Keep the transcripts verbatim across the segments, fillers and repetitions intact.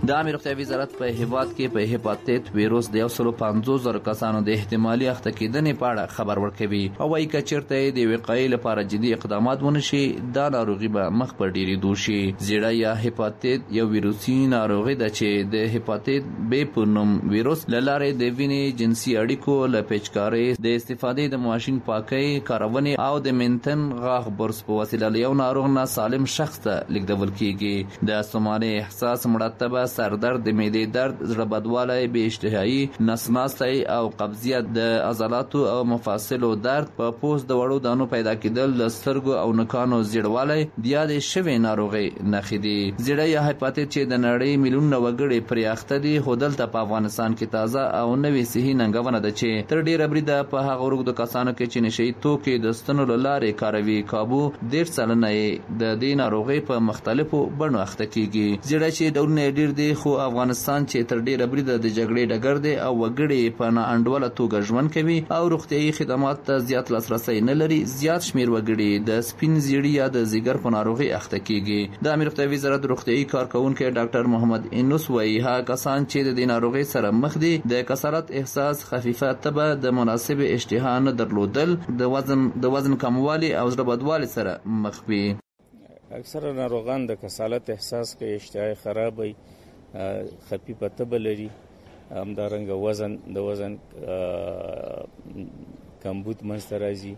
د عامه روغتیا وزارت په هیواد کې په هپاتیت ویروس د یو سل پنځوس زره کسانو د احتمالي اخته کېدنې په اړه خبر ورکوي او وايي که چېرته د وقایې لپاره جدي اقدامات ونشي دا ناروغي به مخ پر ډېرېدو شي. زیړه یا هپاتیت یو ویروسي ناروغي ده چې د هپاتیت بی په نوم ویروس له لارې د وینې جنسي اړیکو له پیچکارۍ د استفادې د ماشین پاکۍ کارونې او د منتن غاښ برس په وسیله له یو ناروغ نه سالم شخص ته لیږدول کېږي. د ستومانۍ احساس، مرتبه سردرد، د معدې درد، زړه بدوالی، بې اشتهایي، نسناستی او قبضیت، د عضلاتو او مفاصلو درد، په پوست د وړو دانو پیدا کېدل، د سترګو او نوکانو زیړوالی د یادې شوې ناروغۍ نښې دي. زیړه یا هپاتیت چې د نړۍ میلیونونه وګړي پرې اخته دي، خو دلته په افغانستان کې تازه او نوې صحي ننګونه ده چې تر ډېره بریده په هغه وروږدو کسانو کې چې نشه یي توکي د ستنو له لارې کاروي کابو دېرش سلنه یې د دې ناروغۍ په مختلفو بڼو اخته کېږي. زیړه چې ډولونه یې ډېر دي، خو افغانستان چې تر ډېره بریده د جګړې ډګر دی او وګړي په ناانډوله توګه ژوند کوي او روغتیایي خدمات ته زیات لاسرسی نه لري، زیات شمېر وګړي د سپین زیړي یا د ځیګر په ناروغۍ اخته کېږي. د امیر روغتیا وزارت روغتیایي کارکوونکی ډاکټر محمد انوس وایي هغه کسان چې د دې ناروغۍ سره مخ دي د کسالت احساس، خفیفه تبه، د مناسب اشتها نه درلودل، د وزن د وزن کموالي او زړه بدوالي سره مخ وي. اکثره ناروغان د کسالت احساس کوي، اشتهای خراب وي، خفیفه تبه لري، همدارنګه وزن د وزن کمبود منځته راځي،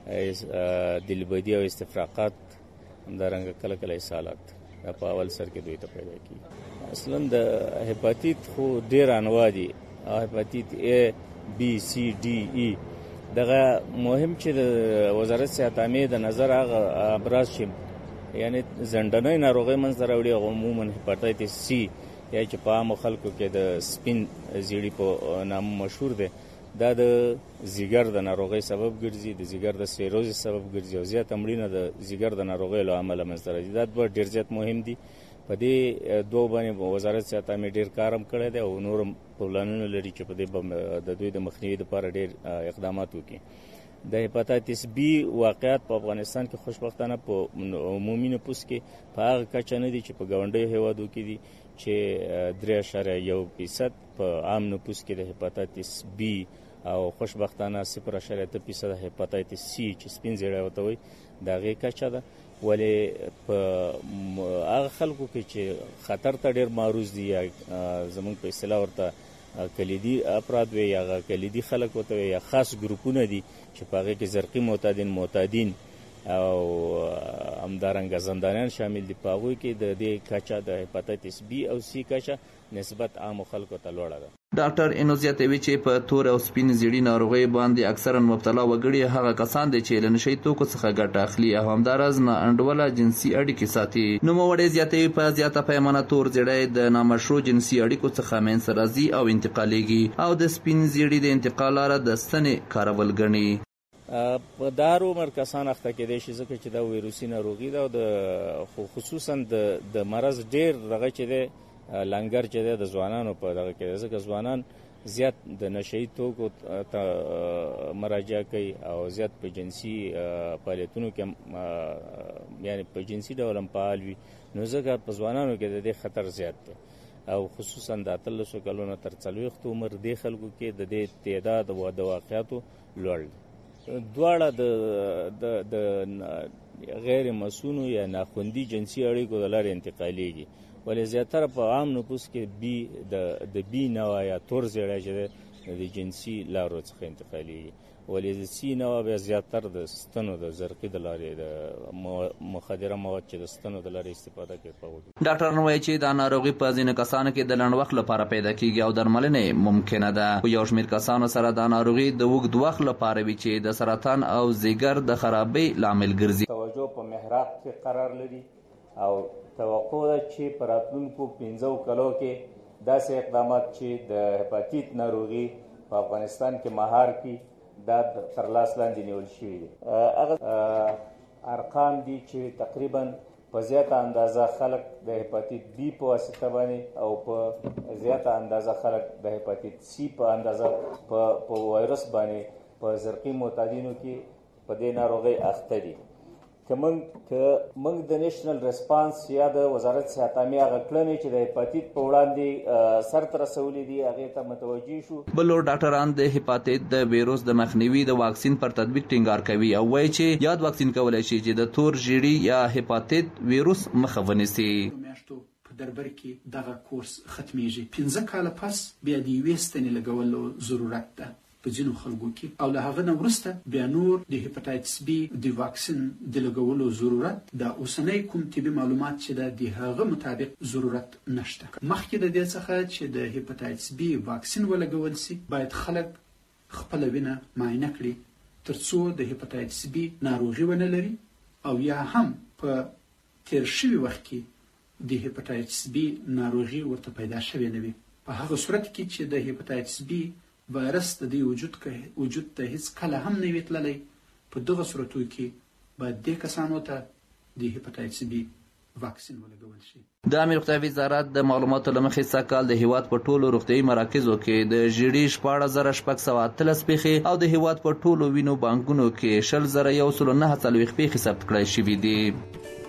دلبدي او استفراقات، همدارنګه کله کله اسهالات دا په اول سر کې دوی ته پیدا کېږي. اصلا د هپاتیت خو ډېر انواع دي، هپاتیت ای، بی، سی، ډي، ای. دغه مهم چې د وزارت صحت عامې د نظر هغه ابراز چې یعنی زنډنۍ ناروغۍ منځته راوړي هغه عموما هپاتیتس سی یا چې په عامو خلکو کې د سپین زیړي په نامه مشهور دی، دا د ځیګر د ناروغۍ سبب ګرځي، د ځیګر د سیروزس سبب ګرځي او زیات مړینه د ځیګر د ناروغۍ له امله منځته راځي. دا دوه ډېر زیات مهم دي. په دې دوه باندې وزارت صحت عامې ډېر کار هم کړی دی او نور هم پلانونه لري چې په دې د دوی د مخنیوي لپاره ډېر اقدامات وکړي. د هپاتیتس بی واقعیت په افغانستان کې خوشبختانه په عمومي نفوس کې په هغه کچه نه دي چې په ګاونډیو هیوادو کې دي چې درې اعشاریه یو فیصد په عام نفوس کې د هپاتیتس بی او خوشبختانه صفر اعشاریه اته فیصد هپاتیتس سی چې سپین زیړی ورته وایي د هغې کچه ده. ولې په هغه خلکو کې چې خطر ته ډېر معرض دي یا زموږ په اصطلاح ورته کلیدي افراد وي یا کلیدي خلک ورته وي یا خاص ګروپونه دي چې په هغې کې زرقي معتادین، معتادین او همدارنګه زندانیان شامل دي. په هغوی کې د دې کچه د هپاتیتس بی او سی کچه نسبت عامو خلکو ته لوړه ده. ډاکټر انوس زیاتوي چې په تور او سپین زیړي ناروغۍ باندې اکثرا مبتلا وګړي هغه کسان دي چې له نشه یي توکو څخه ګټه اخلي او همداراز ناانډوله جنسي اړیکې ساتي. نوموړی زیاتوي په زیاته پیمانه تور زیړی د نامشروع جنسي اړیکو څخه منځته راځي او انتقالیږي او د سپین زیړي د انتقال لاره د ستنې کارول ګڼي. په دار عمر کسان اخته کېدای شي ځکه چې دا ویروسي ناروغي ده او د خصوصا د مرض ډېر دغه چې دی لنګر چې دی د ځوانانو په دغه کې دی ځکه ځوانان زیات د نشه یي توکو ته مراجعه کوي او زیات په جنسي فعالیتونو کې یعنی په جنسي ډول هم فعال وي، نو ځکه په ځوانانو کې د دې خطر زیات دی او خصوصا د اتلسو کلونو تر څلوېښتو عمر دې خلکو کې د دې تعداد او د واقعاتو لوړ دی. دواړه د د غیر مسونو یا ناخوندي جنسي اړیکو د لارې انتقالیږي، ولې زیاتره په عام نفوس کې بی د بی نوع یا تور زیړی چې دی د جنسي لارو څخه انتقالیږي، ولې د سی نوع بیا زیاتر د ستنو د زرقي د لارې د مخدره مواد چې د ستنو د لارې استفاده کوي په وګړي. ډاکټر وایي چې دا ناروغي په ځینو کسانو کې د لنډ وخت لپاره پیدا کېږي او درملنه ممکنه ده. خو یو شمېر کسانو سره دا ناروغي د اوږد وخت لپاره وي چې د سرطان او ځیګر د خرابۍ لامل ګرځي. توجه په محراق کې قرار لري او توقع ده چې په راتلونکو پنځو کلو کې داسې اقدامات چې د هپاتیت ناروغي په افغانستان کې مهار کړي دا تر لاس لاندې نیول شوي دي. هغه ارقام دي چې تقریبا په زیاته اندازه خلک د هپاتیت بی په واسطه باندې او په زیاته اندازه خلک د هپاتیت سی په اندازه په وایرس باندې په زرقي معتادینو کې په دې ناروغۍ اخته دي. که موږ که موږ د نیشنل ریسپانس یا د وزارت صحت عامه هغه کړنې چې د هیپاتیت په وړاندې سرته رسولې دي هغې ته متوجه شو. بل لور ډاکټران د هیپاتیت د ویروس د مخنیوي د واکسین پر تطبیق ټینګار کوي او وایي چې یاد واکسین کولی شي چې د تور ژیړي یا هیپاتیت ویروس مخه ونیسي. په دربر کې دغه کورس ختمیږي. پنځه کاله پس بیا د یوې ستنې لګولو ضرورت ده په ځینو خلکو کې او له هغه نه وروسته بیا نور د هیپاتایتس بي د واکسین د لګولو ضرورت د اوسنۍ کوم طبي معلومات چې د د هغه مطابق ضرورت نشته. مخکې د دې څخه چې د هیپاتایتس بي واکسین ولګول شي باید خلک خپل وینه معاینه کړي ترڅو د هیپاتایتس بي ناروغي ونه لري او یا هم په تیر شوي وخت کې د هیپاتایتس بي ناروغي ورته پیدا شوې نه وي. په هغه صورت کې چې د هیپاتایتس بي وایرس د دې وجود کې وجود ته هیڅ کله هم نه وي تللی په دغه صورتو کې باید دې کسانو ته د هیپاتایتس بي واکسین ولګول شي. د امیر روغتیا وزارت د معلوماتو له مخې سږ کال د هیواد په ټولو روغتیایي مراکزو کې د ژیړي شپاړس زره شپږ سوه اتلس پیښې او د هیواد په ټولو وینو بانکونو کې شل زره یو سل نهه څلوېښت پیښې ثبت کړای شوي دي.